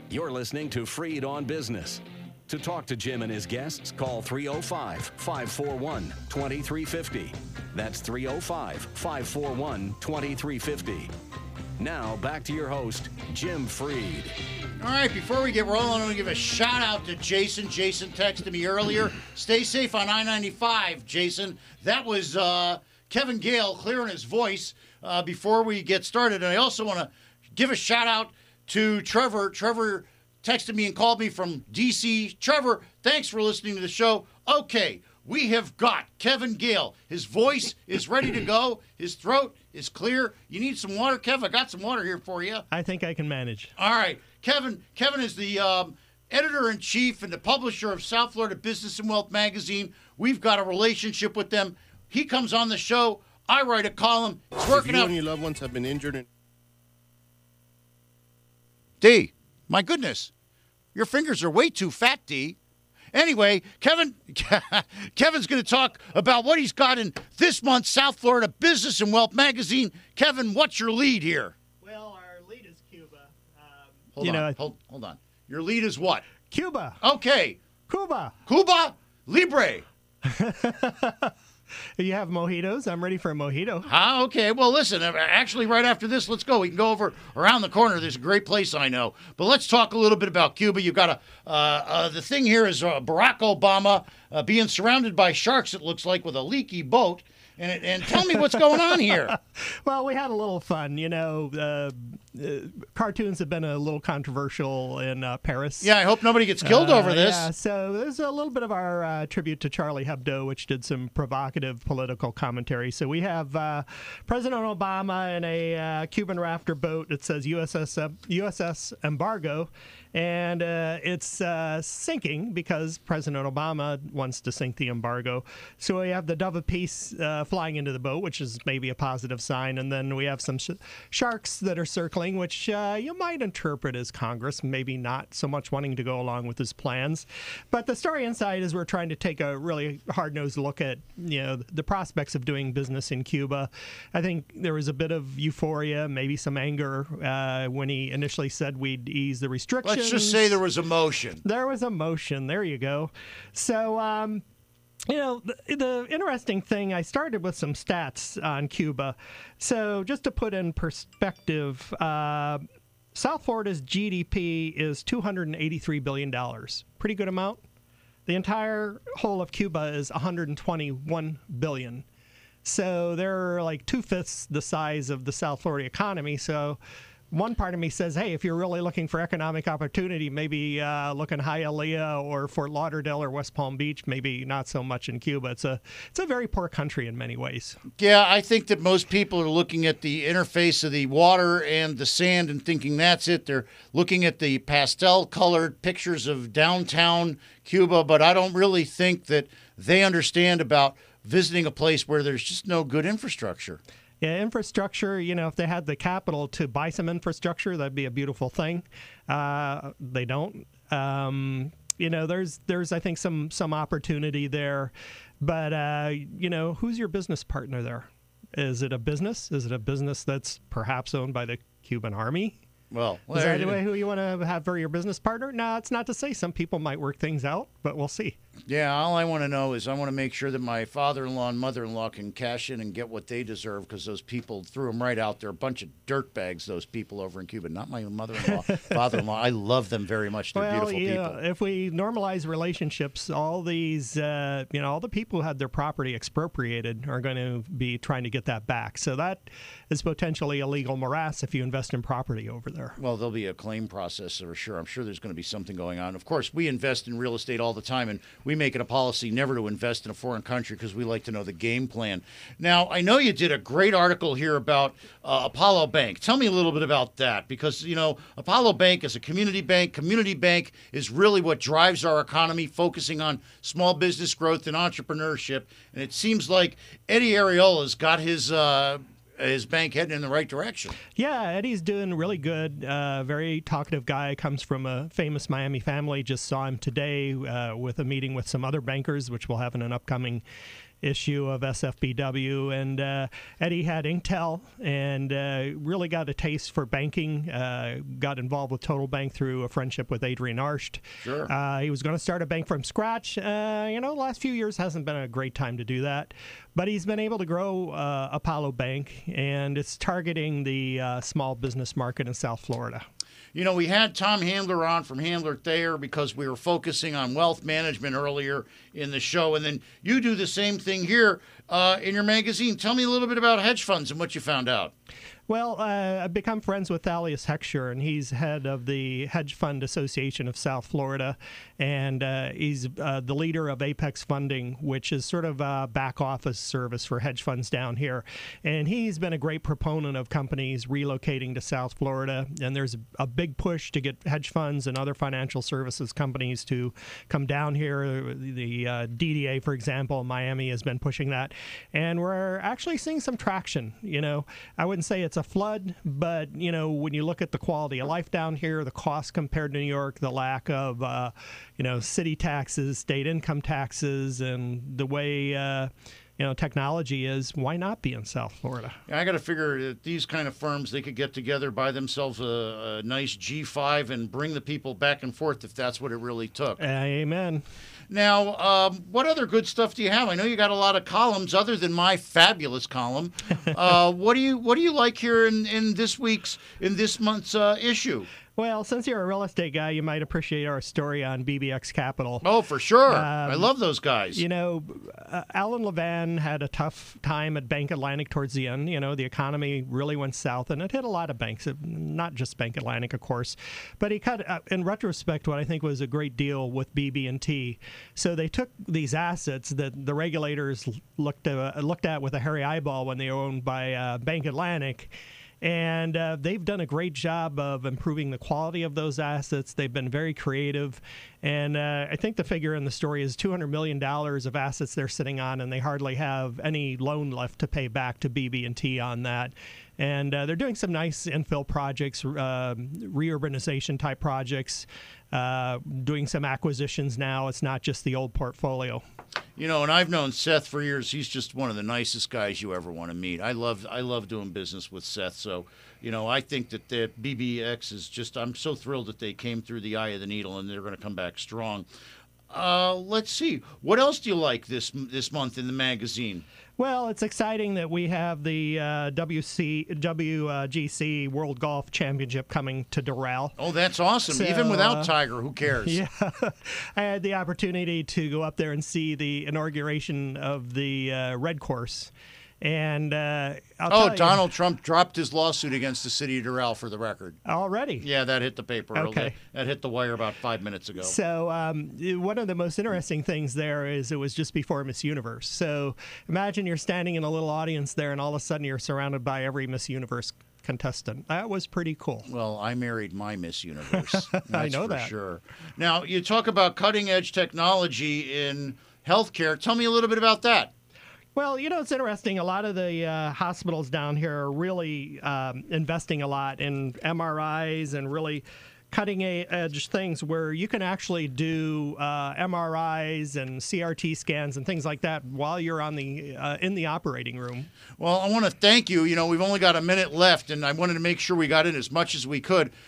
You're listening to Freed on Business. To talk to Jim and his guests, call 305-541-2350. That's 305-541-2350. Now, back to your host, Jim Freed. All right, before we get rolling, I want to give a shout-out to Jason. Jason texted me earlier. Stay safe on I-95, Jason. That was Kevin Gale clearing his voice before we get started. And I also want to give a shout-out to Trevor. Trevor texted me and called me from D.C. Trevor, thanks for listening to the show. Okay, we have got Kevin Gale. His voice is ready to go. His throat is clear. You need some water, Kev? I got some water here for you. I think I can manage. All right. Kevin is the editor-in-chief and the publisher of South Florida Business and Wealth magazine. We've got a relationship with them. He comes on the show. I write a column. It's working out. If you and your loved ones have been injured. D, my goodness. Your fingers are way too fat, D. Anyway, Kevin's going to talk about what he's got in this month's South Florida Business and Wealth magazine. Kevin, what's your lead here? Well, our lead is Cuba. Hold on. Your lead is what? Cuba. Okay. Cuba Libre. You have mojitos. I'm ready for a mojito. Okay. Well, listen, actually, right after this, let's go. We can go over around the corner. There's a great place I know. But let's talk a little bit about Cuba. You've got the thing here is Barack Obama being surrounded by sharks, it looks like, with a leaky boat. And tell me what's going on here. Well, we had a little fun. Cartoons have been a little controversial in Paris. Yeah, I hope nobody gets killed over this. Yeah, so there's a little bit of our tribute to Charlie Hebdo, which did some provocative political commentary. So we have President Obama in a Cuban rafter boat that says USS Embargo, and it's sinking because President Obama wants to sink the embargo. So we have the Dove of Peace flying into the boat, which is maybe a positive sign, and then we have some sharks that are circling, which you might interpret as Congress, maybe not so much wanting to go along with his plans. But the story inside is we're trying to take a really hard-nosed look at the prospects of doing business in Cuba. I think there was a bit of euphoria, maybe some anger when he initially said we'd ease the restrictions. Let's just say there was emotion. There was emotion. There you go. So, the interesting thing, I started with some stats on Cuba. So just to put in perspective, South Florida's GDP is $283 billion. Pretty good amount. The entire whole of Cuba is $121 billion. So they're like 2/5 the size of the South Florida economy. So one part of me says, hey, if you're really looking for economic opportunity, maybe look in Hialeah or Fort Lauderdale or West Palm Beach, maybe not so much in Cuba. It's a very poor country in many ways. Yeah, I think that most people are looking at the interface of the water and the sand and thinking that's it. They're looking at the pastel-colored pictures of downtown Cuba, but I don't really think that they understand about visiting a place where there's just no good infrastructure. Yeah, infrastructure, if they had the capital to buy some infrastructure, that'd be a beautiful thing. They don't. There's I think, some opportunity there. But, who's your business partner there? Is it a business? Is it a business that's perhaps owned by the Cuban army? Well, is that the way who you want to have for your business partner? No, it's not to say some people might work things out, but we'll see. Yeah, all I want to know is I want to make sure that my father-in-law and mother-in-law can cash in and get what they deserve because those people threw them right out there. A bunch of dirtbags, those people over in Cuba. Not my mother-in-law, father-in-law. I love them very much. They're beautiful people. If we normalize relationships, all these, all the people who had their property expropriated are going to be trying to get that back. So that is potentially a legal morass if you invest in property over there. Well, there'll be a claim process for sure. I'm sure there's going to be something going on. Of course, we invest in real estate all the time, and we make it a policy never to invest in a foreign country because we like to know the game plan. Now, I know you did a great article here about Apollo Bank. Tell me a little bit about that because, Apollo Bank is a community bank. Community bank is really what drives our economy, focusing on small business growth and entrepreneurship. And it seems like Eddie Ariola's got his bank heading in the right direction. Yeah, Eddie's doing really good. Very talkative guy, comes from a famous Miami family. Just saw him today with a meeting with some other bankers, which we'll have in an upcoming issue of SFBW, and Eddie had Intel and really got a taste for banking. Got involved with Total Bank through a friendship with Adrian Arsht. Sure. He was going to start a bank from scratch. The last few years hasn't been a great time to do that, but he's been able to grow Apollo Bank, and it's targeting the small business market in South Florida. We had Tom Handler on from Handler Thayer because we were focusing on wealth management earlier in the show. And then you do the same thing here in your magazine. Tell me a little bit about hedge funds and what you found out. Well, I've become friends with Thalius Heckscher, and he's head of the Hedge Fund Association of South Florida, and he's the leader of Apex Funding, which is sort of a back office service for hedge funds down here. And he's been a great proponent of companies relocating to South Florida, and there's a big push to get hedge funds and other financial services companies to come down here. The DDA, for example, in Miami has been pushing that, and we're actually seeing some traction. I wouldn't say it's a flood, but when you look at the quality of life down here, the cost compared to New York, the lack of city taxes, state income taxes, and the way technology is, why not be in South Florida? I got to figure that these kind of firms, they could get together, buy themselves a nice G5 and bring the people back and forth if that's what it really took. Amen. Now, what other good stuff do you have? I know you got a lot of columns other than my fabulous column. What do you like here in this month's issue? Well, since you're a real estate guy, you might appreciate our story on BBX Capital. Oh, for sure. I love those guys. Alan Levan had a tough time at Bank Atlantic towards the end. The economy really went south, and it hit a lot of banks, not just Bank Atlantic, of course. But he cut, in retrospect, what I think was a great deal with BB&T. So they took these assets that the regulators looked at with a hairy eyeball when they were owned by Bank Atlantic. And they've done a great job of improving the quality of those assets. They've been very creative. And I think the figure in the story is $200 million of assets they're sitting on, and they hardly have any loan left to pay back to BB&T on that. And they're doing some nice infill projects, reurbanization type projects, doing some acquisitions now. It's not just the old portfolio. And I've known Seth for years. He's just one of the nicest guys you ever want to meet. I love doing business with Seth. So, I think that the BBX is just, I'm so thrilled that they came through the eye of the needle and they're going to come back strong. Let's see. What else do you like this month in the magazine? Well, it's exciting that we have the WGC World Golf Championship coming to Doral. Oh, that's awesome. So, even without Tiger, who cares? Yeah. I had the opportunity to go up there and see the inauguration of the red course. And Donald Trump dropped his lawsuit against the city of Doral, for the record. Already? Yeah, that hit the paper. Okay. That hit the wire about 5 minutes ago. So one of the most interesting things there is it was just before Miss Universe. So imagine you're standing in a little audience there, and all of a sudden you're surrounded by every Miss Universe contestant. That was pretty cool. Well, I married my Miss Universe. That's I know for that. Sure. Now, you talk about cutting-edge technology in healthcare. Tell me a little bit about that. Well, it's interesting. A lot of the hospitals down here are really investing a lot in MRIs and really cutting-edge things where you can actually do MRIs and CRT scans and things like that while you're on in the operating room. Well, I want to thank you. We've only got a minute left, and I wanted to make sure we got in as much as we could.